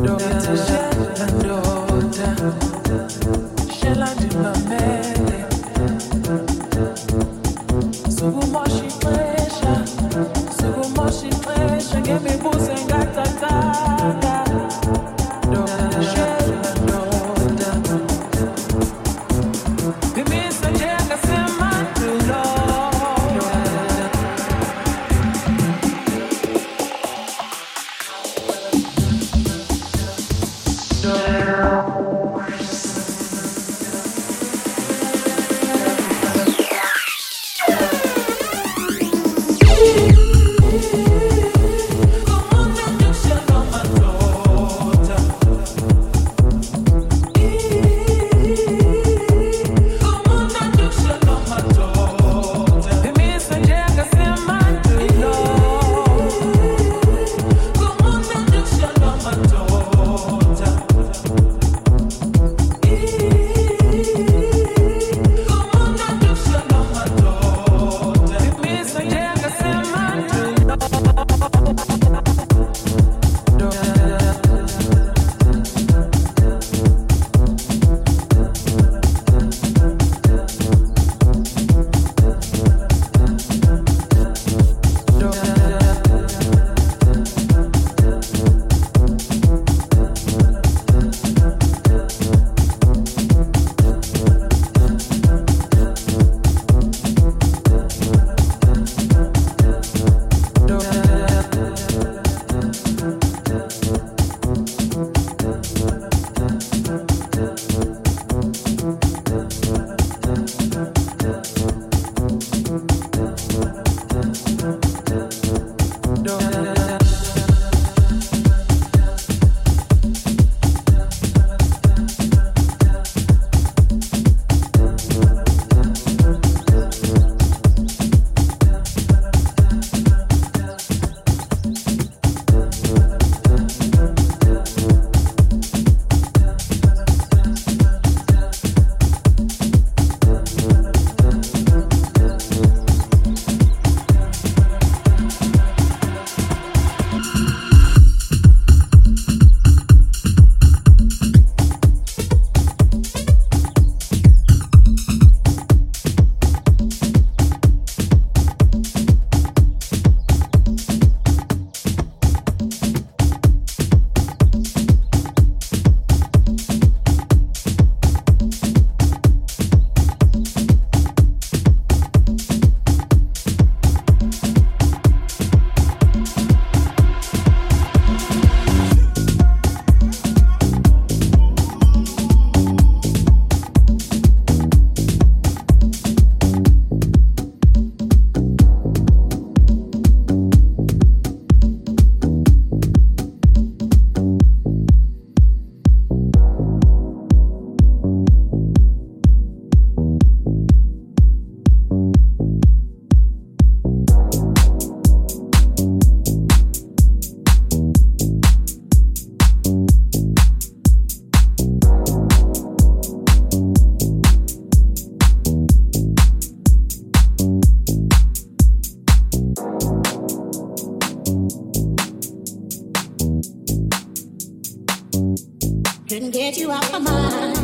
Couldn't get you out my mind.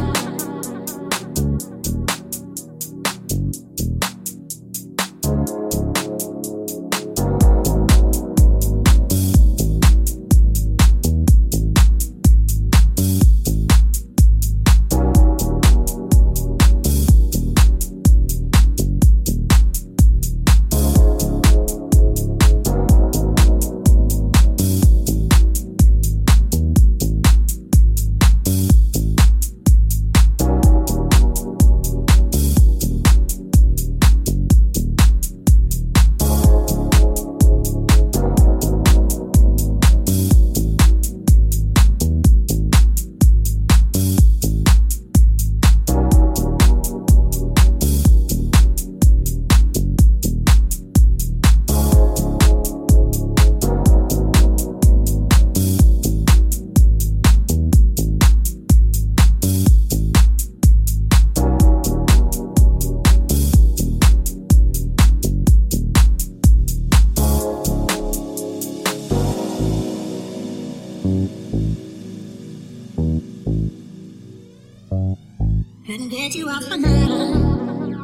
Couldn't get you off my mind.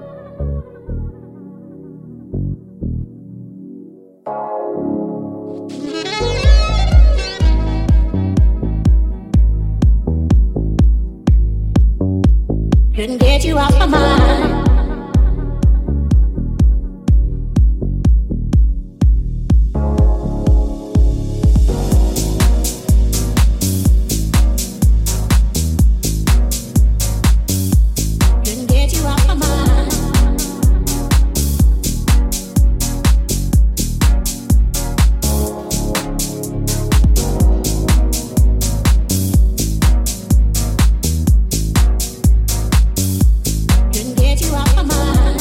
Couldn't get you off my mind. Couldn't get you off my mind. Couldn't get you off my mind.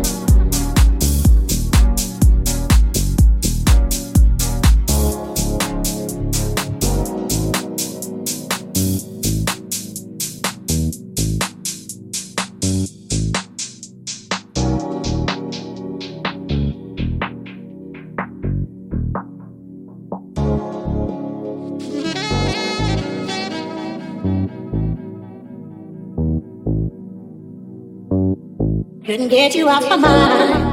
Couldn't get you off my mind.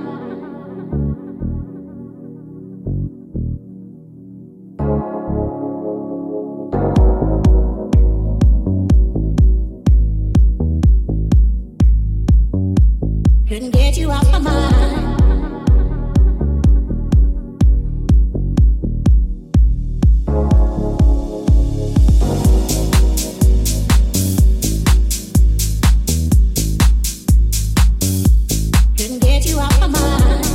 Couldn't get you off my mind. Couldn't get you off my mind.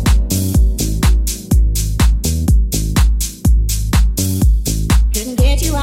Couldn't get you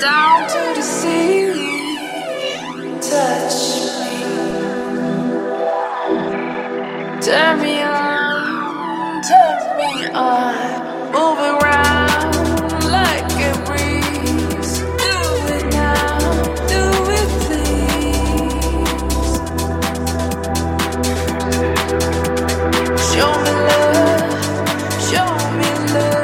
down to the sea. Touch me, turn me on, turn me on. Move around like a breeze. Do it now, do it please. Show me love, show me love.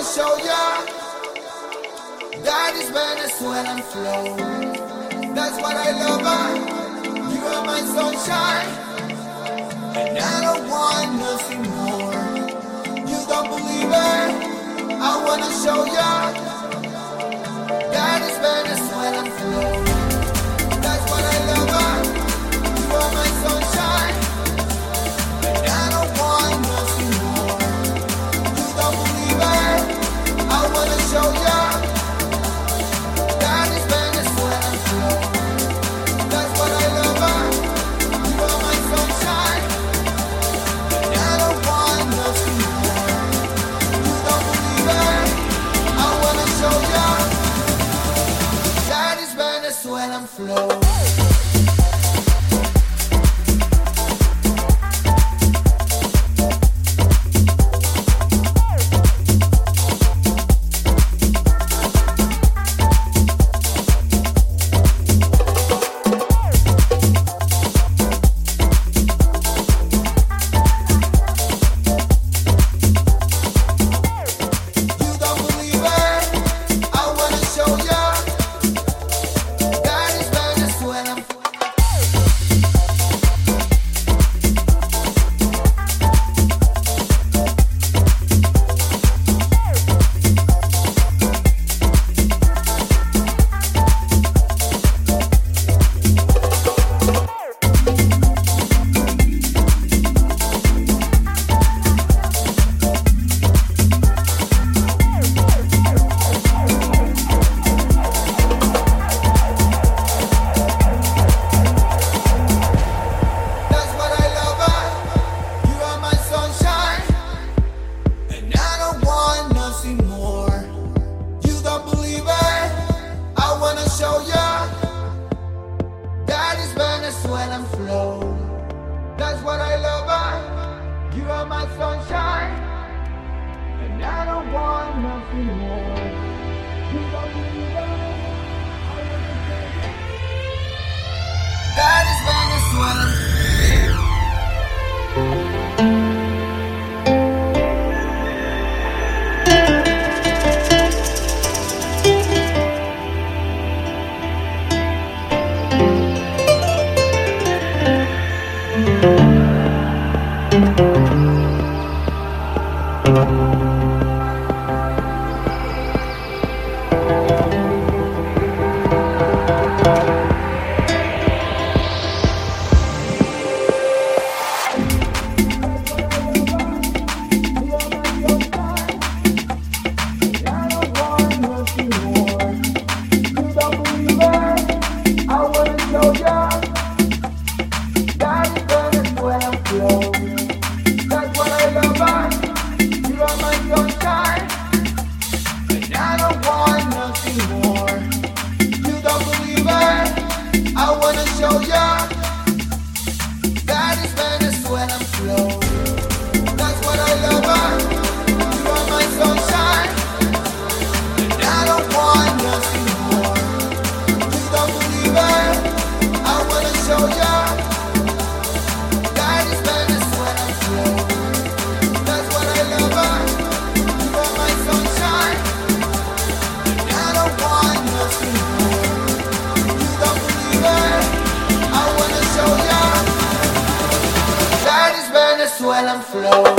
show ya that is Venezuelan flow. That's what I love. You are my sunshine, and I don't want nothing more. You don't believe it? I wanna show ya that is Venezuelan flow. That's what I love. You are my sunshine, and I don't want nothing more. You don't believe it? I wanna show ya that is Venezuelan flow. That's what I love. You are my sunshine, and I don't want nothing more. You don't believe it? I wanna show ya that is Venezuelan flow. Venezuelan flow. That's what I love. You are my sunshine, and I don't want nothing more. You don't believe it? That is Venezuelan. Venezuelan flow.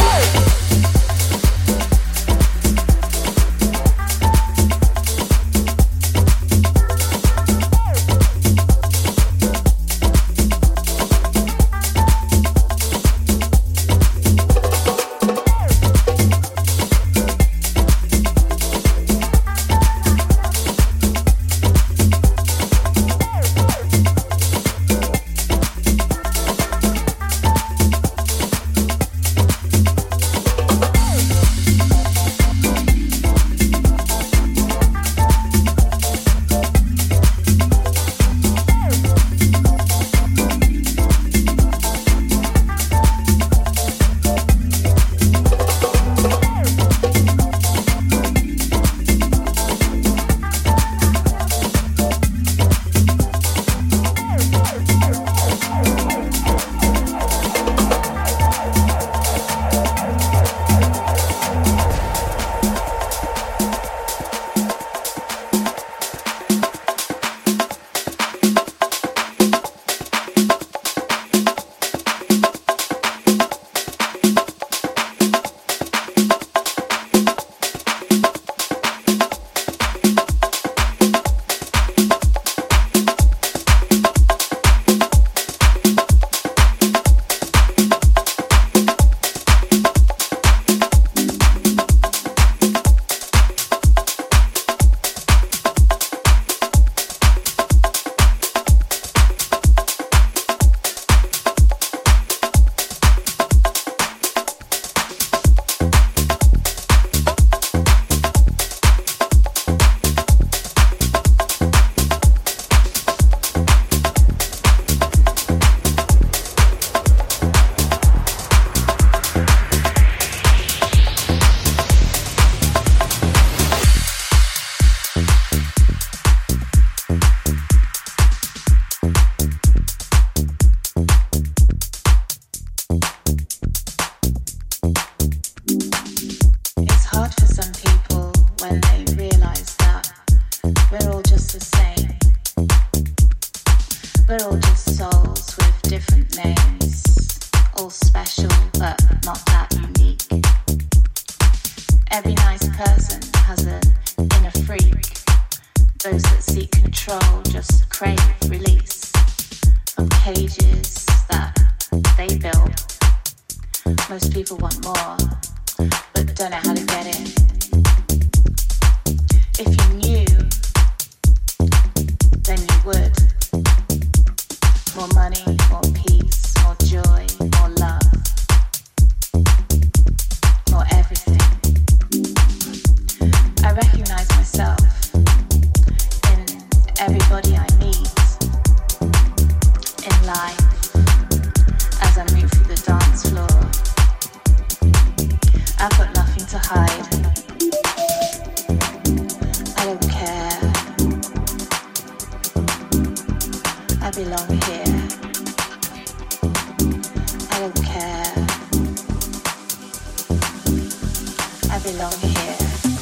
We're all just the same. We're all just souls with different names. All special, but not that unique. Every nice person has an inner freak. Those that seek control just crave release from cages that they build. Most people want more, but don't know how to get in. If you knew, then you would. More money, more peace, more joy, more love, more everything. I recognize myself in everybody I meet in life as I move through the dance floor. I've got nothing to hide. I don't care. I belong here. I don't care. I belong here.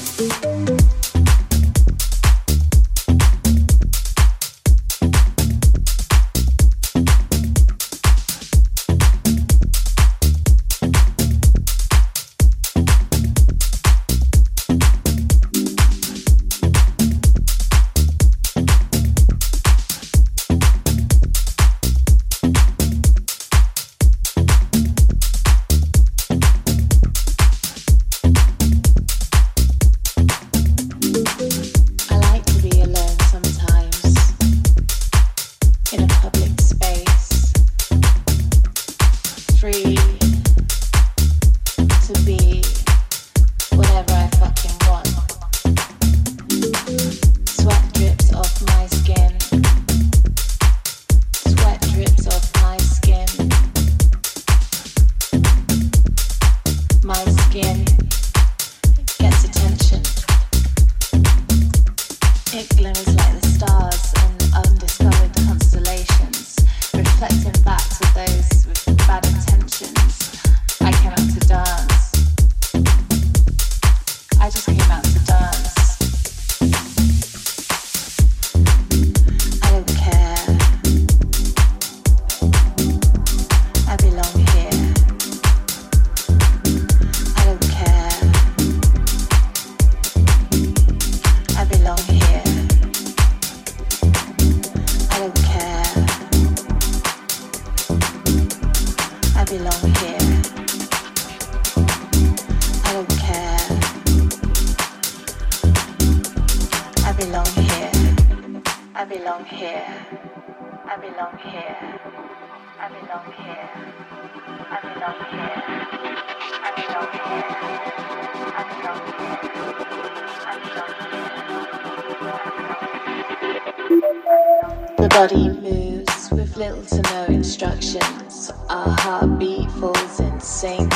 The body moves with little to no instructions. Our heartbeat falls in sync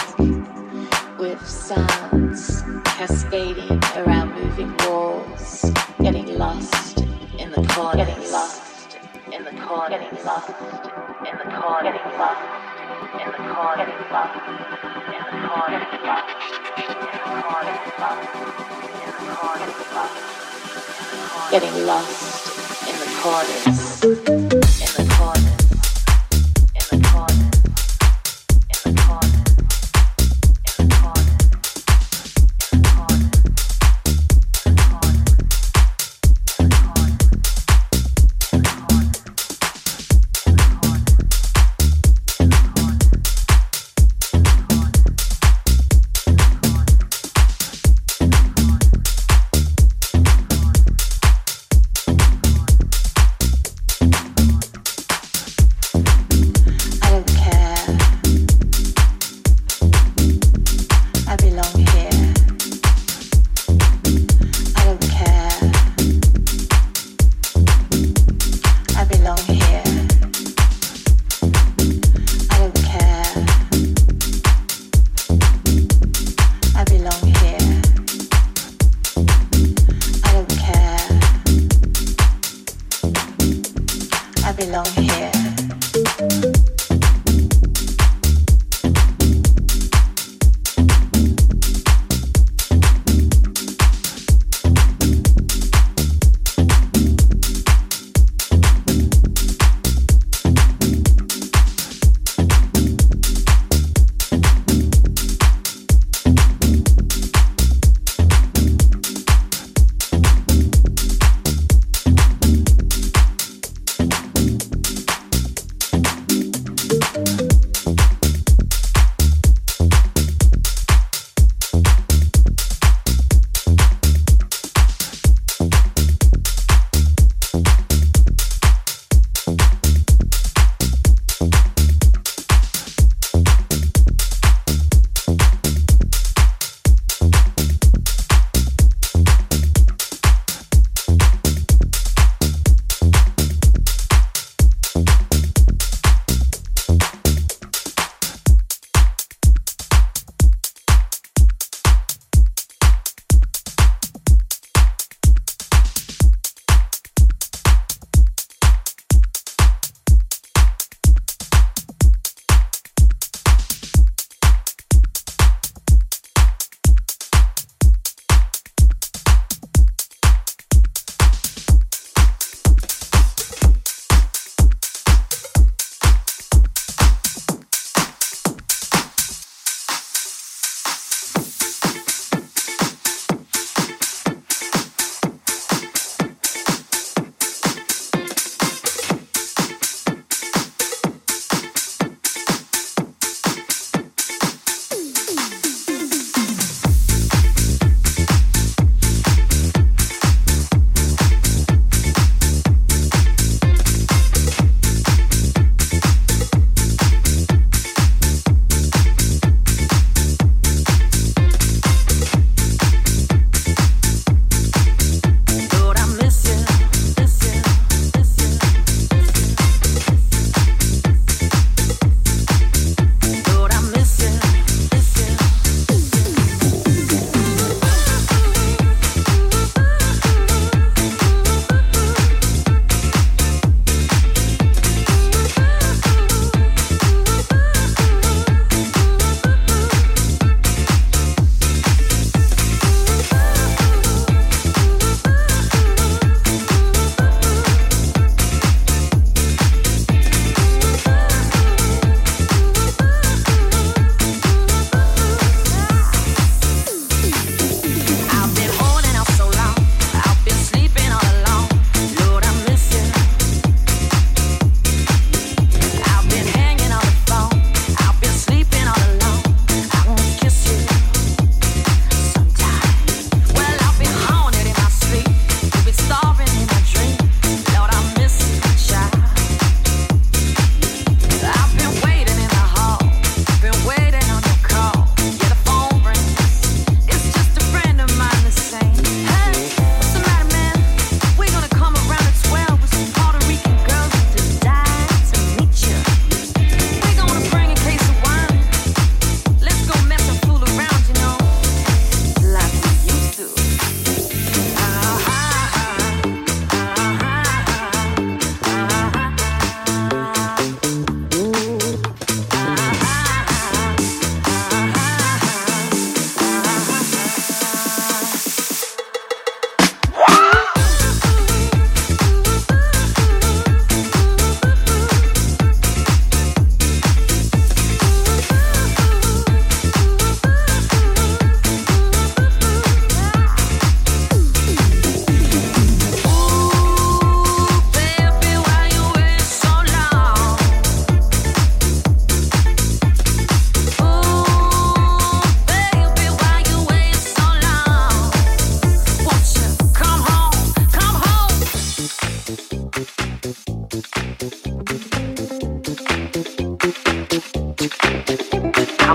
with sounds cascading around moving walls, getting lost in the corners, getting lost in the corners, getting lost in the corners, getting lost in the corners, getting lost in the corners, getting lost in the corners, in the corners, getting lost in the corners, in the corners. belong here.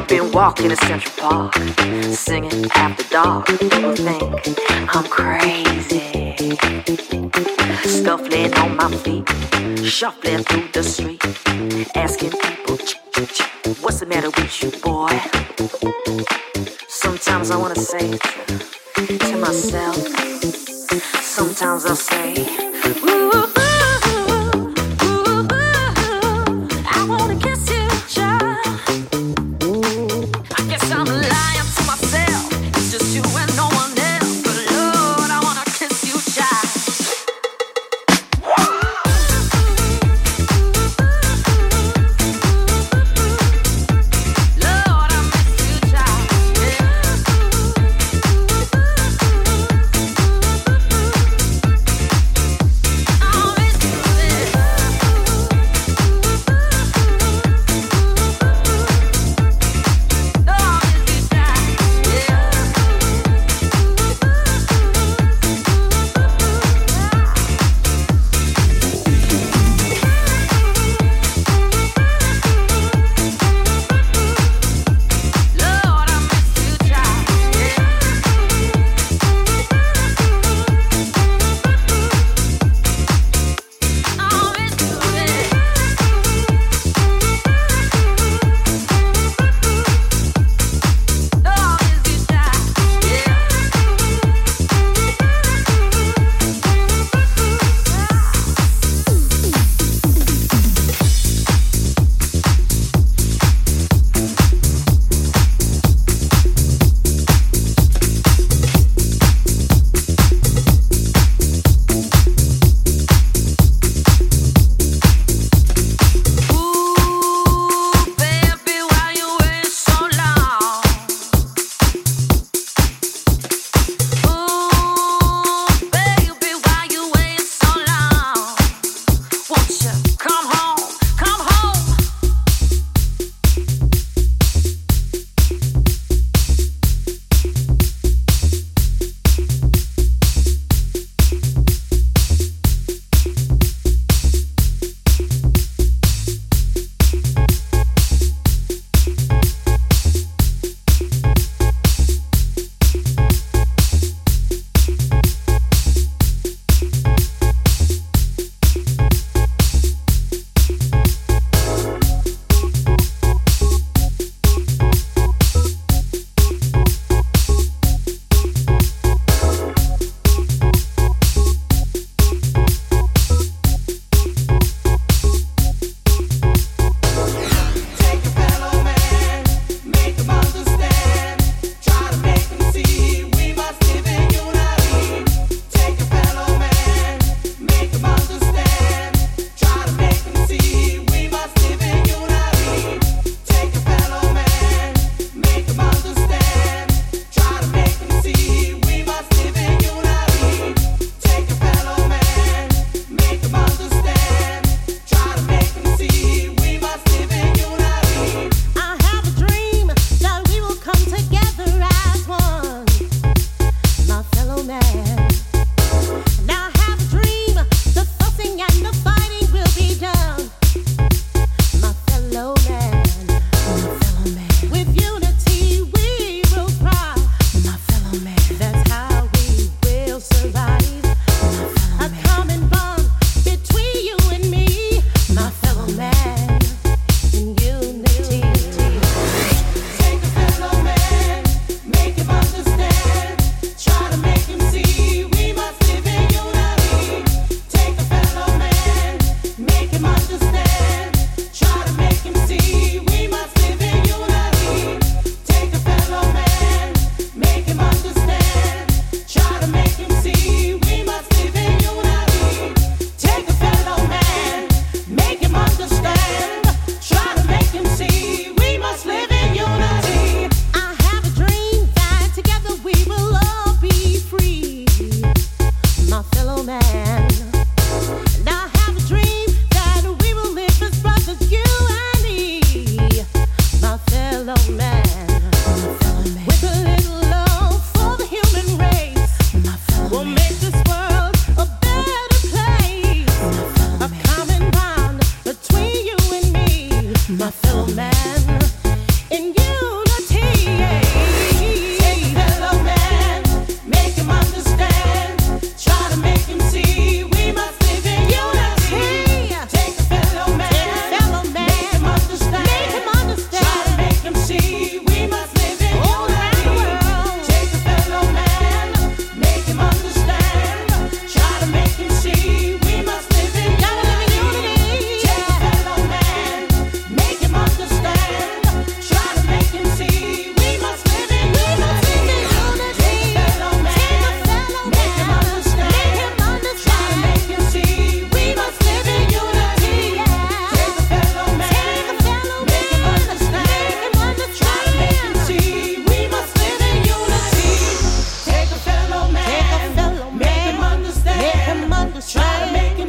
been walking in Central Park, singing after dark. People think I'm crazy. Scuffling on my feet, shuffling through the street, asking people, what's the matter with you, boy? Sometimes I wanna say it to myself. Sometimes I'll say, ooh, ooh, ooh, I wanna kiss you, child. I guess I'm lying to myself. It's just you and no one else. But Lord, I wanna kiss you, child. Lord, I miss you, child. Oh,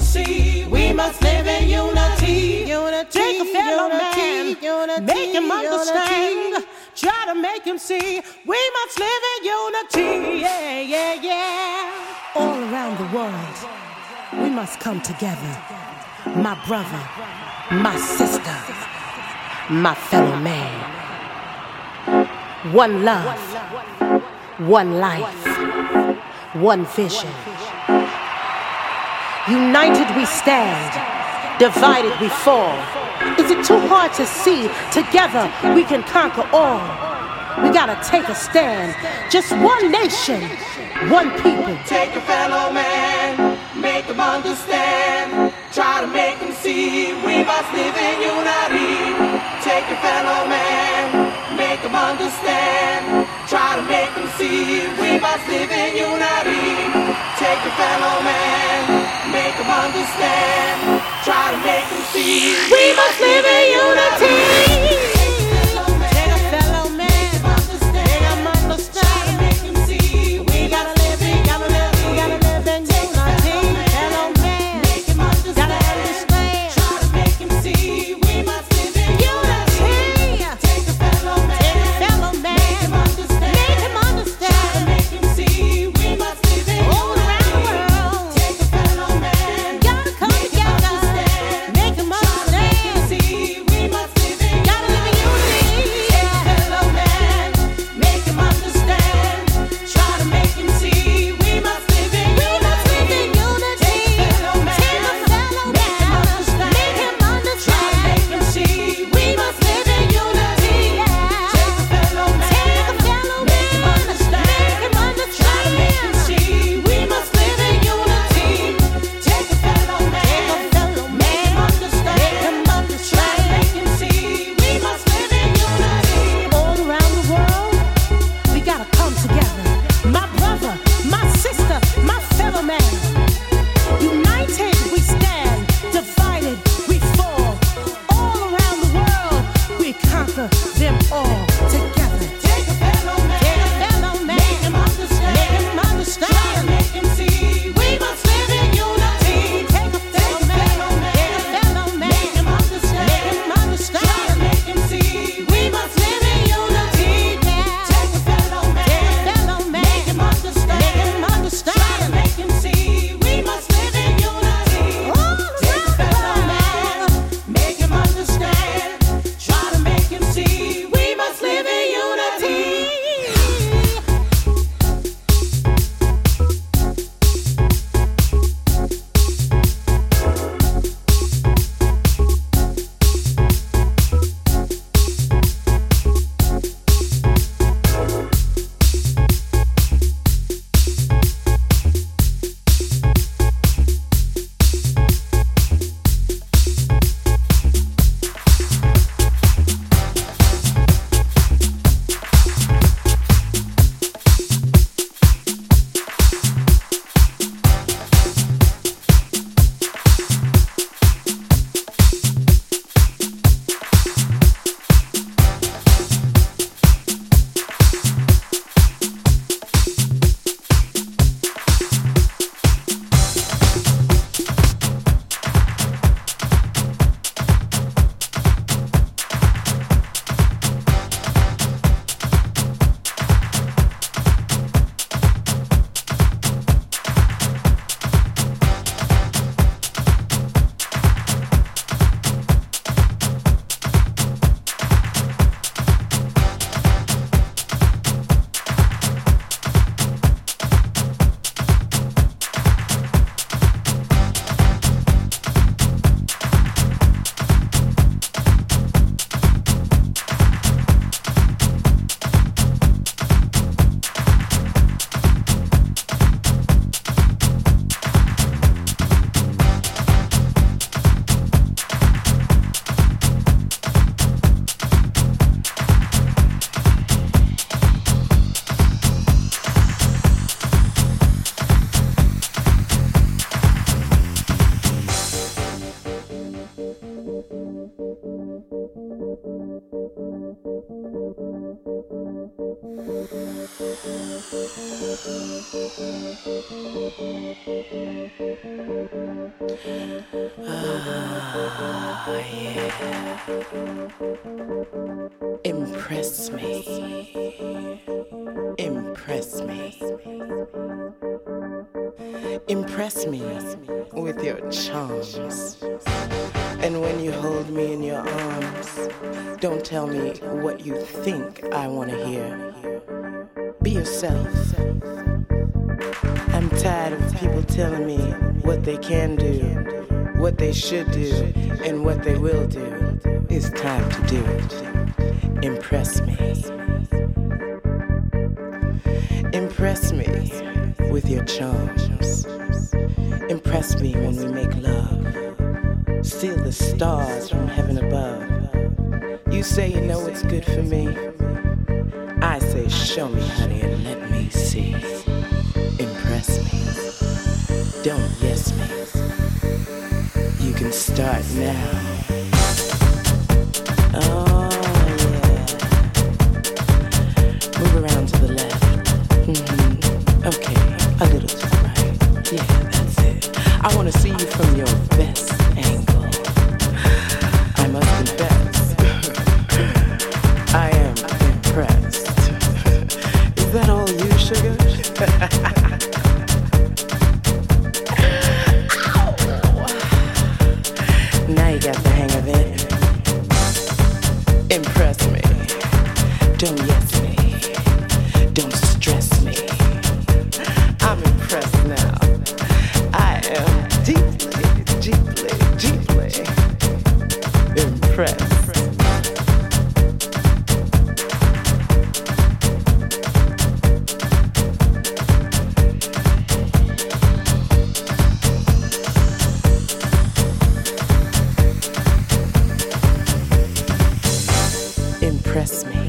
see. We must live in unity. Take a fellow man, make him understand. Try to make him see. We must live in unity. Yeah, yeah, yeah. All around the world, we must come together. My brother, my sister, my fellow man. One love, one life, one vision. United we stand, divided we fall. Is it too hard to see? Together we can conquer all. We gotta take a stand. Just one nation, one people. Take a fellow man, make him understand. Try to make him see. We must live in unity. Take a fellow man, make him understand. Try to make him see. We must live in unity. Take a fellow man, make him understand. Try to make him see. We must live in unity. Take a fellow man, make him understand. Try to make him see. We gotta live in unity. Fellow man, make him understand. Gotta understand. Try to make him see. We must live in unity. Take a fellow man, make him understand. Try to make him see. We must live in unity. All around the world. Take a fellow man, gotta come together. Make him understand. See, we must live in Yeah. Impress me. Impress me. Impress me with your charms. And when you hold me in your arms, don't tell me what you think I want to hear. Be yourself. I'm tired of people telling me what they can do, what they should do, and what they will do. It's time to do it. Impress me. Impress me with your charms. Impress me when we make love. Steal the stars from heaven above. You say you know what's good for me. I say show me, honey, and let me see. Impress me. Don't yes me. You can start now. Oh yeah. Move around to the left. Okay, a little to the right. Yeah, that's it. I want to see you from your best angle. I must confess, I am impressed. Is that all you, sugar? Now you got the hang of it. Impress me. Don't yes me. Don't stress me. I'm impressed now. I am deeply, deeply, deeply impressed. Impress me.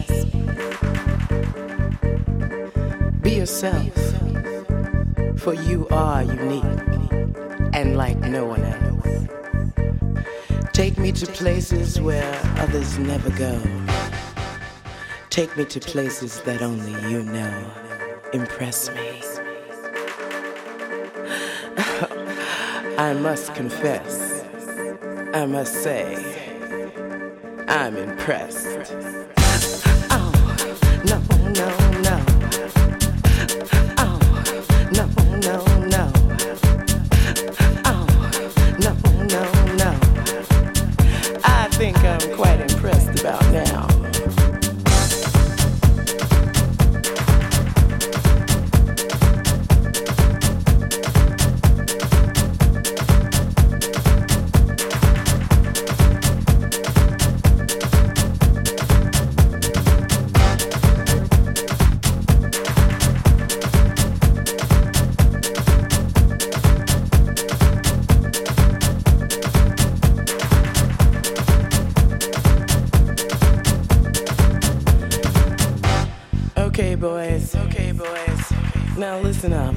Be yourself, for you are unique and like no one else. Take me to places where others never go. Take me to places that only you know. Impress me. I must confess, I must say, I'm impressed. Oh, no, no, no. Oh, no, no, no. Oh, no, no, no. I think I'm quite impressed about now. Okay, boys. Now listen up.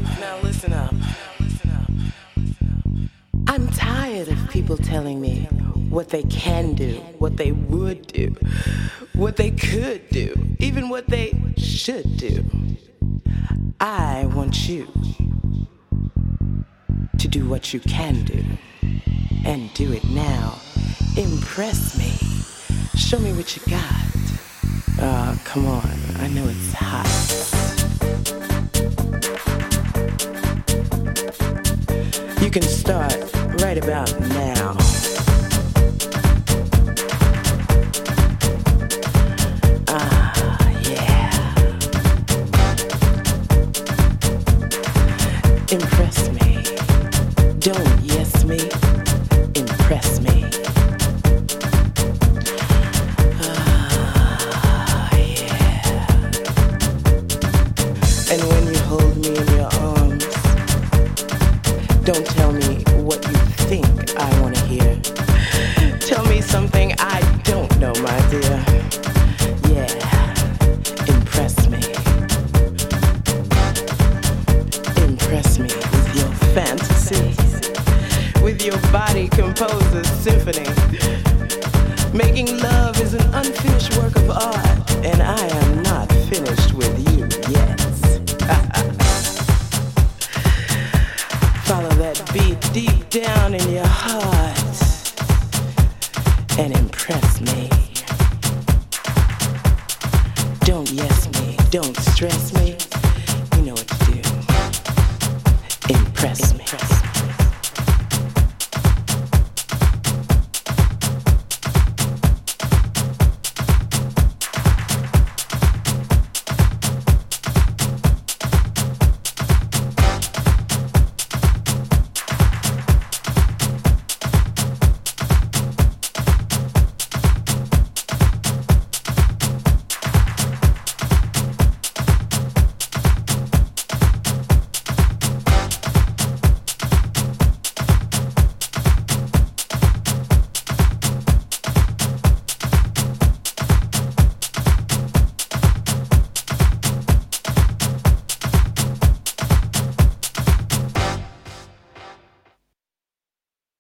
I'm tired of people telling me what they can do, what they would do, what they could do, even what they should do. I want you to do what you can do, and do it now. Impress me. Show me what you got. Oh, come on. I know it's hot. You can start right about now. Ah, yeah. Impress me. Don't yes me. Impress me. And when you hold me in your arms, don't tell me what you think I want to hear. Tell me something I don't know, my dear. Yeah, impress me. Impress me with your fantasies, with your body compose a symphony. Making love is an unfinished work of art, and I am not finished with you yet. deep down in your heart and impress me. Don't yes me, don't stress me. You know what to do. Impress me.